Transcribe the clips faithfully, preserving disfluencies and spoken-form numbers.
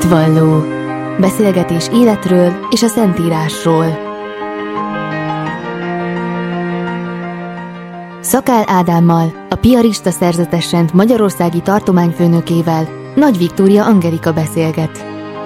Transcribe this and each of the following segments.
Hitvalló. Beszélgetés életről és a Szentírásról. Szakál Ádámmal, a Piarista Szerzetesrend magyarországi tartományfőnökével Nagy Viktória Angelika beszélget.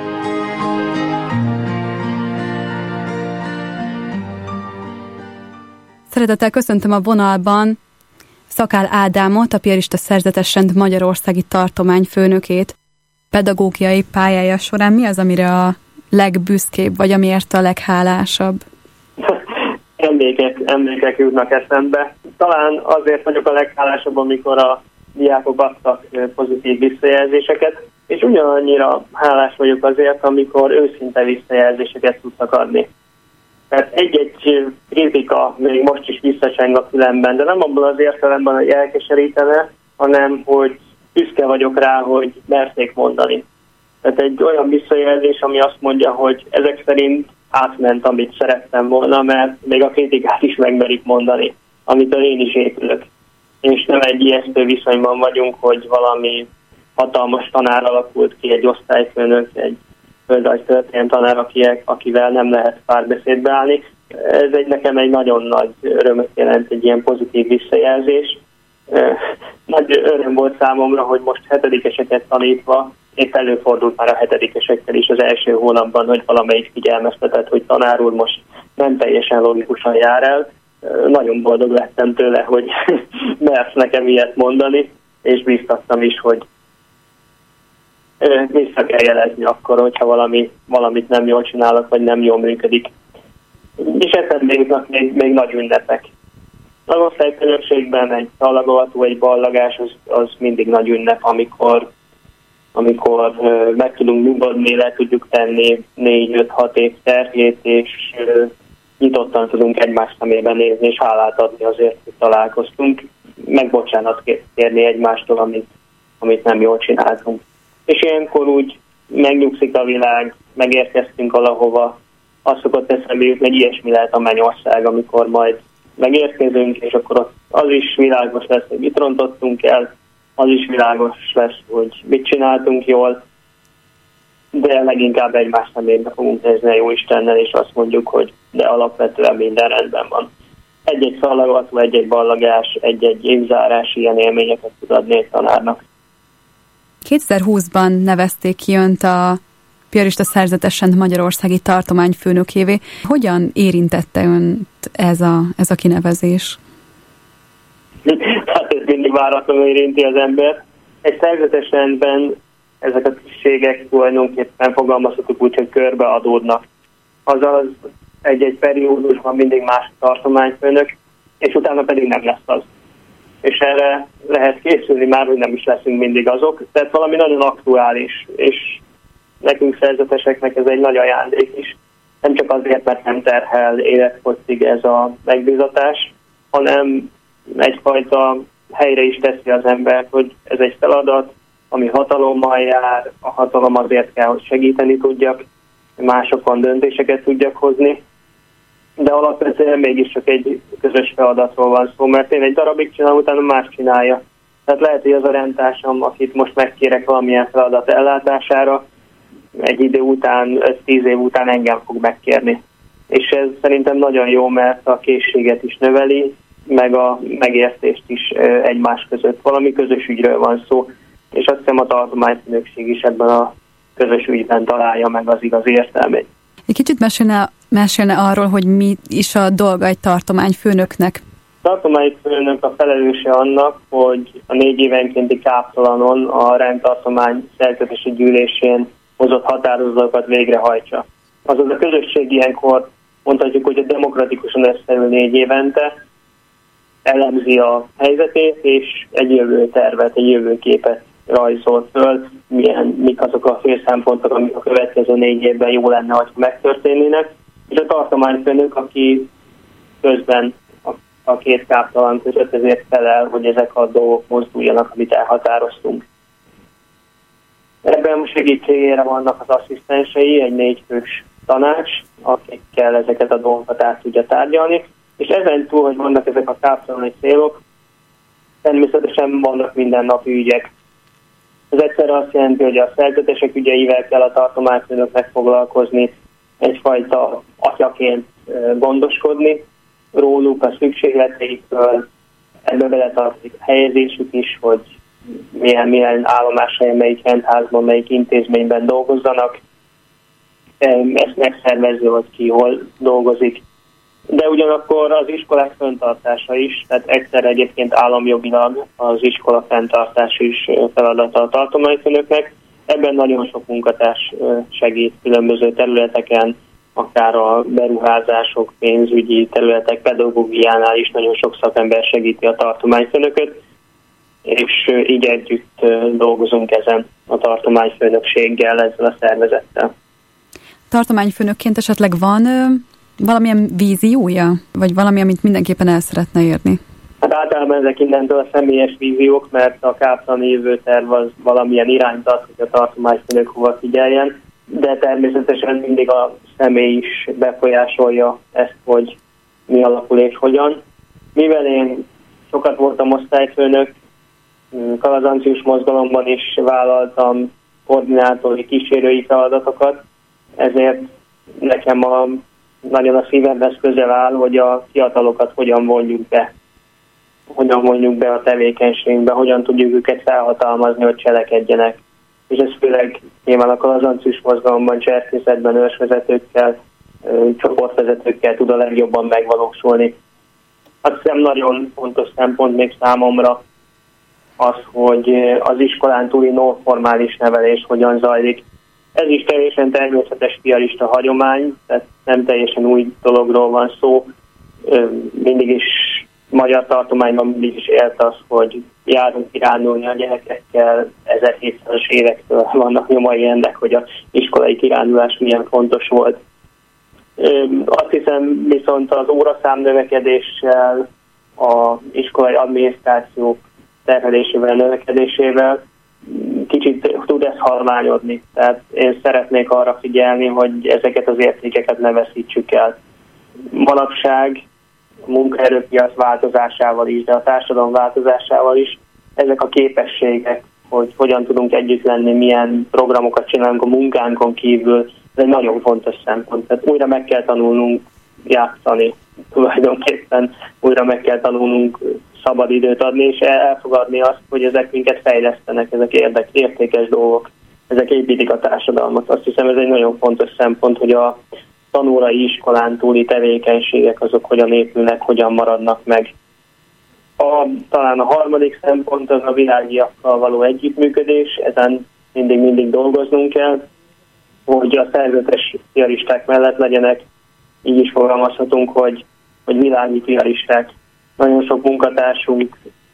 Szeretettel köszöntöm a vonalban Szakál Ádámot, a Piarista Szerzetesrend magyarországi tartományfőnökét. Pedagógiai pályája során mi az, amire a legbüszkébb, vagy amiért a leghálásabb? Emlékek, emlékek jutnak eszembe. Talán azért vagyok a leghálásabb, amikor a diákok adtak pozitív visszajelzéseket, és ugyanannyira hálás vagyok azért, amikor őszinte visszajelzéseket tudtak adni. Tehát egy-egy kritika még most is visszacseng a fülemben, de nem abban az értelemben, hogy elkeserítene, hanem hogy büszke vagyok rá, hogy merték mondani. Tehát egy olyan visszajelzés, ami azt mondja, hogy ezek szerint átment, amit szerettem volna, mert még a kritikát is megmerik mondani, amitől én is épülök. És nem egy ijesztő viszonyban vagyunk, hogy valami hatalmas tanár alakult ki, egy osztályfőnök, egy földrajztörténet tanár, akivel nem lehet párbeszédbe állni. Ez egy nekem egy nagyon nagy örömöt jelent, egy ilyen pozitív visszajelzés. Nagy öröm volt számomra, hogy most hetedikeseket tanítva, épp előfordult már a hetedikesekkel is az első hónapban, hogy valamelyik figyelmeztetett, hogy tanár úr most nem teljesen logikusan jár el. Nagyon boldog lettem tőle, hogy mersz nekem ilyet mondani, és biztattam is, hogy vissza kell jelezni akkor, hogyha valami, valamit nem jól csinálok, vagy nem jól működik. És eszembe jutnak még, még nagy ünnepek. Az osztályfőnökségben egy szallagolható, egy ballagás, az, az mindig nagy ünnep, amikor, amikor uh, meg tudunk nyugodni, le tudjuk tenni négy-öt-hat év terhét, és uh, nyitottan tudunk egymás szemében nézni, és hálát adni azért, hogy találkoztunk, meg bocsánat kérni egymástól, amit, amit nem jól csináltunk. És ilyenkor úgy megnyugszik a világ, megérkeztünk valahova, azt szokott eszembe jutni, hogy ilyesmi lehet a mennyország, amikor majd megérkezünk, és akkor ott az is világos lesz, hogy mit rontottunk el, az is világos lesz, hogy mit csináltunk jól, de leginkább egymás szemébe fogunk nézni a Jóistennel, és azt mondjuk, hogy de alapvetően minden rendben van. Egy-egy szallagolható, egy-egy ballagás, egy-egy évzárás ilyen élményeket tud adni egy tanárnak. kétezer-húszban nevezték ki önt a Piarista Szerzetesrend magyarországi tartományfőnökévé. Hogyan érintette önt ez a, ez a kinevezés? Hát ez mindig váratlanul érinti az ember. Egy szerzetesrendben ezek a tisztségek tulajdonképpen fogalmazhatók úgy, hogy körbeadódnak. Azaz egy-egy periódusban mindig más tartományfőnök, és utána pedig nem lesz az. És erre lehet készülni már, hogy nem is leszünk mindig azok. Tehát valami nagyon aktuális, és nekünk szerzeteseknek ez egy nagy ajándék is. Nem csak azért, mert nem terhel életfogytig ez a megbízatás, hanem egyfajta helyre is teszi az embert, hogy ez egy feladat, ami hatalommal jár, a hatalom azért kell, hogy segíteni tudjak, másokon döntéseket tudjak hozni, de alapvetően mégiscsak egy közös feladatról van szó, mert én egy darabig csinálom, utána más csinálja. Tehát lehet, hogy az a rendtársam, akit most megkérek valamilyen feladat ellátására, egy idő után, öt-tíz év után engem fog megkérni. És ez szerintem nagyon jó, mert a készséget is növeli, meg a megértést is egymás között. Valami közös ügyről van szó, és azt hiszem a tartományfőnökség is ebben a közös ügyben találja meg az igaz értelmét. Egy kicsit mesélne, mesélne arról, hogy mi is a dolga egy tartományfőnöknek. A tartományfőnök a felelőse annak, hogy a négy évenkénti káptalanon a rendtartomány szerzetesi gyűlésén hozott határozatokat végrehajtsa. Azaz a közösség ilyenkor mondhatjuk, hogy a demokratikusan összeül négy évente, elemzi a helyzetét, és egy jövőtervet, egy jövőképet rajzol föl, milyen, mik azok a fő szempontok, amik a következő négy évben jó lenne, hogy megtörténnének. És a tartományfőnök, aki közben a, a két káptalan között ezért felel, hogy ezek a dolgok mozduljanak, amit elhatároztunk. Ebben segítségére vannak az asszisztensei, egy négyfős tanács, akikkel ezeket a dolgokat át tudja tárgyalni. És ezen túl, hogy vannak ezek a káptalani célok, természetesen vannak mindennapi ügyek. Ez egyszerre azt jelenti, hogy a szerzetesek ügyeivel kell a tartományfőnöknek foglalkozni, egyfajta atyaként gondoskodni róluk, a szükségleteikről, ebbe beletartozik a helyezésük is, hogy milyen, milyen állomáshelyen, melyik rendházban, melyik intézményben dolgozzanak. Ezt megszervezni, hogy ki hol dolgozik. De ugyanakkor az iskolák fenntartása is, tehát egyszer egyébként államjogilag az iskola fenntartása is feladata a tartományfőnöknek. Ebben nagyon sok munkatárs segít különböző területeken, akár a beruházások, pénzügyi területek, pedagógiánál is nagyon sok szakember segíti a tartományfőnököt, és így együtt dolgozunk ezen a tartományfőnökséggel, ezzel a szervezettel. Tartományfőnökként esetleg van ö, valamilyen víziója? Vagy valami, amit mindenképpen el szeretne érni? Hát általában ezek innentől a személyes víziók, mert a káptani jövőterv az valamilyen irányt ad, hogy a tartományfőnök hova figyeljen, de természetesen mindig a személy is befolyásolja ezt, hogy mi alakul és hogyan. Mivel én sokat voltam osztályfőnök, Kalazancius mozgalomban is vállaltam koordinátori, kísérői feladatokat, ezért nekem a, nagyon a szívemhez közel áll, hogy a fiatalokat hogyan vonjuk be, hogyan vonjuk be a tevékenységbe, hogyan tudjuk őket felhatalmazni, hogy cselekedjenek. És ez főleg nyilván a Kalazancius mozgalomban, cserkészetben, őrsvezetőkkel, csoportvezetőkkel tud a legjobban megvalósulni. Azt hiszem nagyon fontos szempont még számomra az, hogy az iskolán túli non-formális nevelés hogyan zajlik. Ez is teljesen természetes piarista hagyomány, tehát nem teljesen új dologról van szó. Mindig is magyar tartományban mindig is élt az, hogy járunk kirándulni a gyerekekkel, ezerhétszázas évektől vannak nyomai ennek, hogy az iskolai kirándulás milyen fontos volt. Azt hiszem viszont az óraszám növekedéssel, az iskolai adminisztrációk terhelésével, növekedésével kicsit tud ez halványodni. Tehát én szeretnék arra figyelni, hogy ezeket az értékeket ne veszítsük el. Manapság a munkaerőpiac változásával is, de a társadalom változásával is ezek a képességek, hogy hogyan tudunk együtt lenni, milyen programokat csinálunk a munkánkon kívül, ez egy nagyon fontos szempont. Tehát újra meg kell tanulnunk játszani, tulajdonképpen újra meg kell tanulnunk szabad időt adni, és elfogadni azt, hogy ezek minket fejlesztenek, ezek érdek, értékes dolgok, ezek építik a társadalmat. Azt hiszem, ez egy nagyon fontos szempont, hogy a tanulói iskolán túli tevékenységek azok hogyan épülnek, hogyan maradnak meg. A, talán a harmadik szempont az a világiakkal való együttműködés, ezen mindig-mindig dolgoznunk kell, hogy a szerzetes piaristák mellett legyenek, így is fogalmazhatunk, hogy, hogy világi piaristák. Nagyon sok munkatársunk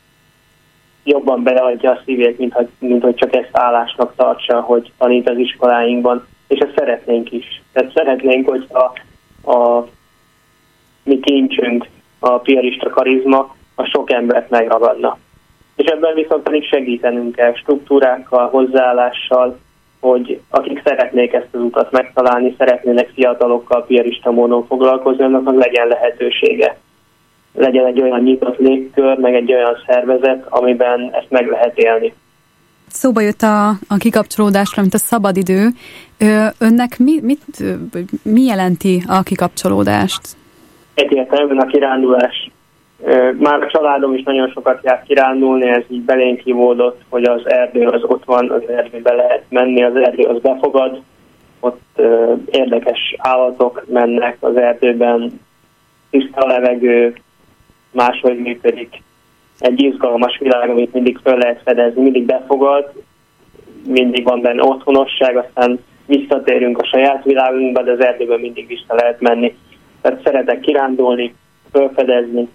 jobban beleadja a szívét, mint hogy, mint hogy csak ezt állásnak tartsa, hogy tanít az iskoláinkban, és ezt szeretnénk is. Tehát szeretnénk, hogy a, a mi kincsünk, a piarista karizma, a sok embert megragadna. És ebben viszont pedig segítenünk kell struktúrákkal, hozzáállással, hogy akik szeretnék ezt az utat megtalálni, szeretnének fiatalokkal piarista módon foglalkozni, annak legyen lehetősége. Legyen egy olyan nyitott légkör, meg egy olyan szervezet, amiben ezt meg lehet élni. Szóba jött a, a kikapcsolódásra, mint a szabadidő. Önnek mi, mit, mi jelenti a kikapcsolódást? Egyértelműen a kirándulás. Már a családom is nagyon sokat jár kirándulni, ez így belénk kivódott, hogy az erdő az ott van, az erdőbe lehet menni, az erdő az befogad, ott érdekes állatok mennek az erdőben, tiszta levegő, máshogy működik. Egy izgalmas világ, amit mindig föl lehet fedezni, mindig befogad, mindig van benne otthonosság, aztán visszatérünk a saját világunkba, de az erdőben mindig vissza lehet menni. Tehát szeretek kirándulni, fölfedezni.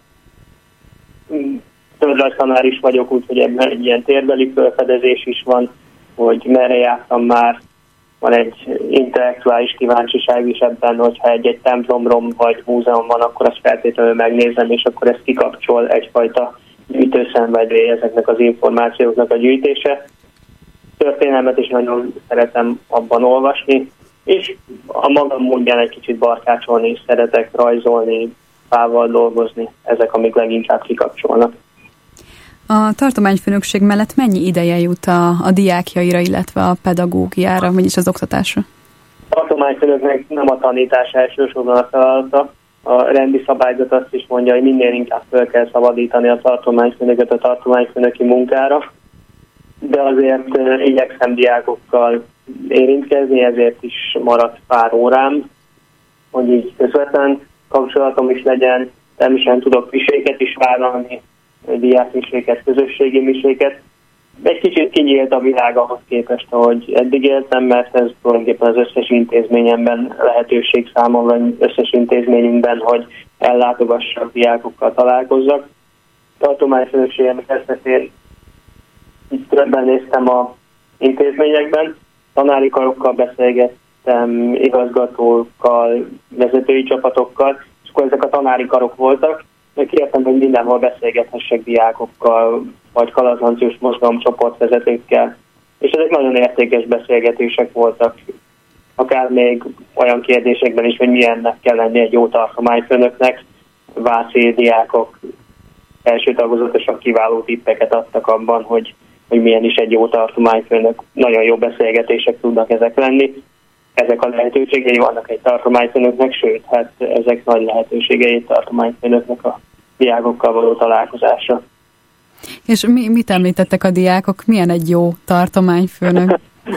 Földrajztanár is vagyok, úgyhogy ebben egy ilyen térbeli fölfedezés is van, hogy merre jártam már. Van egy intellektuális kíváncsiság is ebben, hogyha egy-egy templomrom vagy múzeum van, akkor azt feltétlenül megnézem, és akkor ezt kikapcsol egyfajta gyűjtőszenvedély ezeknek az információknak a gyűjtése. Történelmet is nagyon szeretem abban olvasni, és a magam módján egy kicsit barkácsolni is szeretek, rajzolni, fával dolgozni, ezek, amik leginkább kikapcsolnak. A tartományfőnökség mellett mennyi ideje jut a, a diákjaira, illetve a pedagógiára, vagyis az oktatásra? A tartományfőnöknek nem a tanítás elsősorban a feladata. A rendi szabályzat azt is mondja, hogy minél inkább fel kell szabadítani a tartományfőnököt a tartományfőnöki munkára, de azért igyekszem diákokkal érintkezni, ezért is maradt pár órám, hogy így közvetlen kapcsolatom is legyen. Természetesen tudok miséket is vállalni, diákmiséket, közösségi miséket. Egy kicsit kinyílt a világ ahhoz képest, ahogy eddig éltem, mert ez tulajdonképpen az összes intézményemben lehetőség számomra, összes intézményünkben, hogy ellátogassak, diákokkal találkozzak. Tartományfőnökségem kezdetén itt többen néztem a intézményekben, tanári karokkal beszélgettem, igazgatókkal, vezetői csapatokkal, és akkor ezek a tanári karok voltak. Kértem, hogy mindenhol beszélgethessek diákokkal, vagy kalazlancius mozgalom csoportvezetőkkel, és ezek nagyon értékes beszélgetések voltak. Akár még olyan kérdésekben is, hogy milyennek kell lenni egy jó tartományfőnöknek. Váci diákok, első tagozatosak kiváló tippeket adtak abban, hogy, hogy milyen is egy jó tartományfőnök. Nagyon jó beszélgetések tudnak ezek lenni. Ezek a lehetőségei vannak egy tartományfőnöknek, sőt, hát ezek nagy lehetőségei egy tartományfőnöknek a diákokkal való találkozásra. És mi, mit említettek a diákok? Milyen egy jó tartományfőnök?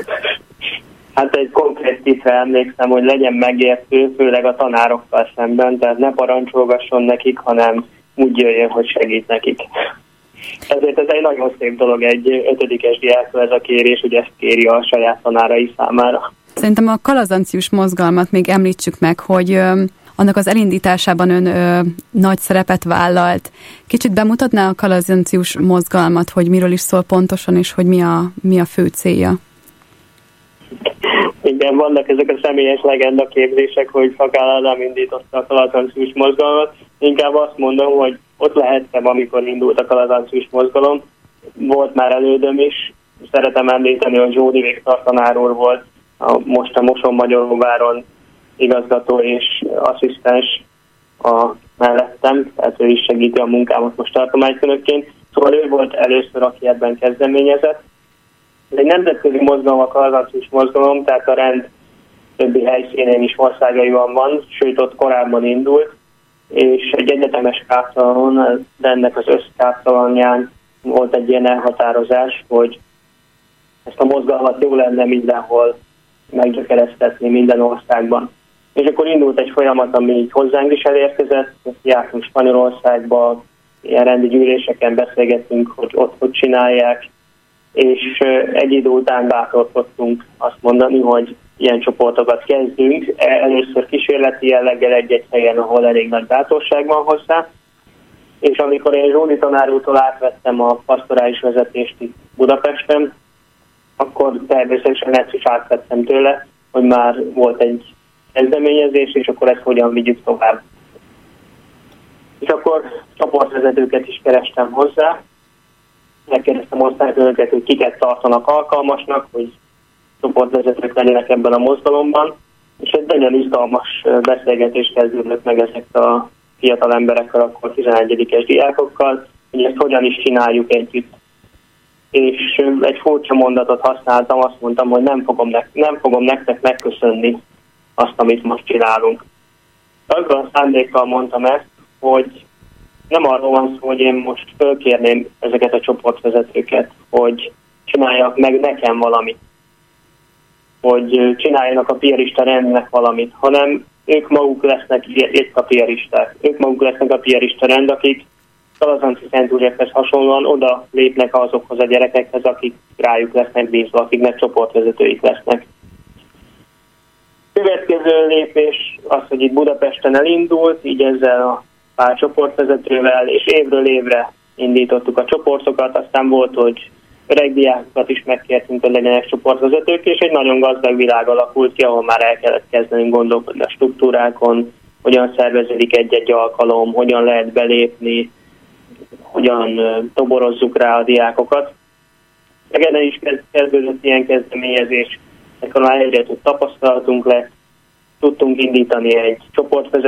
Hát egy konkrét tippre emlékszem, hogy legyen megértő, főleg a tanárokkal szemben, tehát ne parancsolgasson nekik, hanem úgy jöjjön, hogy segít nekik. Ezért ez egy nagyon szép dolog egy ötödikes diáktól ez a kérés, hogy ezt kéri a saját tanárai számára. Szerintem a kalazancius mozgalmat még említsük meg, hogy ö, annak az elindításában ön ö, nagy szerepet vállalt. Kicsit bemutatná a kalazancius mozgalmat, hogy miről is szól pontosan, és hogy mi a, mi a fő célja? Igen, vannak ezek a személyes legendaképzések, hogy Szakál Ádám indította a kalazancius mozgalmat. Inkább azt mondom, hogy ott lehettem, amikor indult a kalazancius mozgalom. Volt már elődöm is. Szeretem említeni, hogy Zsódi Viktor tanár úr volt a, most a Moson-Magyaróváron igazgató és asszisztens a mellettem, tehát ő is segíti a munkámat most tartományfőnökként. Szóval ő volt először, aki ebben kezdeményezett. Ez egy nemzetközi mozgalom, a kalazancius mozgalom, tehát a rend többi helyszínén is országaiban van, sőt ott korábban indult, és egy egyetemes káptalan, de ennek az összkáptalanján volt egy ilyen elhatározás, hogy ezt a mozgalmat jó lenne mindenhol meggyökeresztetni, minden országban. És akkor indult egy folyamat, ami így hozzánk is elérkezett, jártunk Spanyolországba, ilyen rendi gyűléseken beszélgettünk, hogy ott hogy csinálják, és egy idő után bátorkodtunk azt mondani, hogy ilyen csoportokat kezdünk, először kísérleti jelleggel egy-egy helyen, ahol elég nagy bátorság van hozzá, és amikor én Zsódi tanár úrtól átvettem a pastorális vezetést itt Budapesten, akkor természetesen ezt is átvettem tőle, hogy már volt egy kezdeményezés, és akkor ezt hogyan vigyük tovább. És akkor csoportvezetőket is kerestem hozzá, megkérdeztem osztályfőnöket, hogy kiket tartanak alkalmasnak, hogy csoportvezetők legyenek ebben a mozgalomban, és egy nagyon izgalmas beszélgetés kezdődött meg ezek a fiatal emberekkel, akkor tizenegyedikes diákokkal, hogy ezt hogyan is csináljuk együtt. És egy furcsa mondatot használtam, azt mondtam, hogy nem fogom, ne- nem fogom nektek megköszönni azt, amit most csinálunk. Azzal a szándékkal mondtam ezt, hogy nem arról van szó, hogy én most fölkérném ezeket a csoportvezetőket, hogy csinálják meg nekem valamit, hogy csináljanak a piarista rendnek valamit, hanem ők maguk lesznek itt a piaristák. Ők maguk lesznek a piarista rend, akik Kalazanci Szent Józsefhez hasonlóan oda lépnek azokhoz a gyerekekhez, akik rájuk lesznek bízva, akiknek csoportvezetőik lesznek. Következő lépés az, hogy itt Budapesten elindult, így ezzel a pár csoportvezetővel, és évről évre indítottuk a csoportokat, aztán volt, hogy öreg diákokat is megkértünk, hogy legyenek csoportvezetők, és egy nagyon gazdag világ alakult ki, ahol már el kellett kezdenünk gondolkodni a struktúrákon, hogyan szerveződik egy-egy alkalom, hogyan lehet belépni, hogyan toborozzuk rá a diákokat. Megeden is kezdődött ilyen kezdeményezés, ekkor már egyre több tapasztalatunk lett, tudtunk indítani egy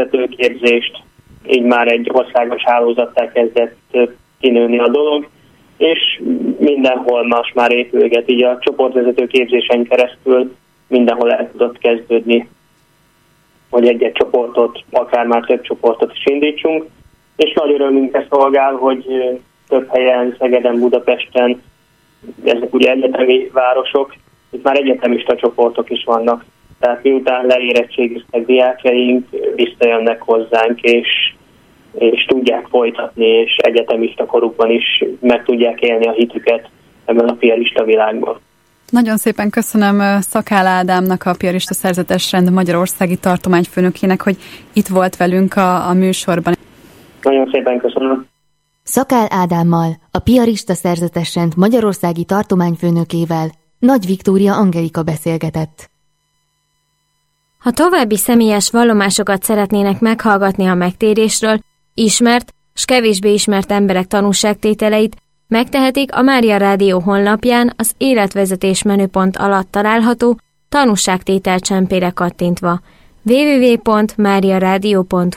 csoportvezetőképzést, így már egy országos hálózattá kezdett kinőni a dolog, és mindenhol most már épülget, így a csoportvezető képzésen keresztül mindenhol el tudott kezdődni, hogy egy-egy csoportot, akár már több csoportot is indítsunk, és nagy örömünkre szolgál, hogy több helyen, Szegeden, Budapesten, ezek ugye egyetemi városok, itt már egyetemista csoportok is vannak. Tehát miután leérettségiztek diákjaink, visszajönnek hozzánk, és, és tudják folytatni, és egyetemista korukban is meg tudják élni a hitüket ebben a piarista világban. Nagyon szépen köszönöm Szakál Ádámnak, a Piarista Szerzetes Rend magyarországi tartományfőnökének, hogy itt volt velünk a, a műsorban. Nagyon szépen köszönöm. Szakál Ádámmal, a Piarista Szerzetes Rend magyarországi tartományfőnökével Nagy Viktória Angelika beszélgetett. Ha további személyes vallomásokat szeretnének meghallgatni a megtérésről, ismert s kevésbé ismert emberek tanúságtételeit, megtehetik a Mária Rádió honlapján az életvezetés menüpont alatt található tanúságtétel csempére kattintva. double-u double-u double-u pont mária rádió pont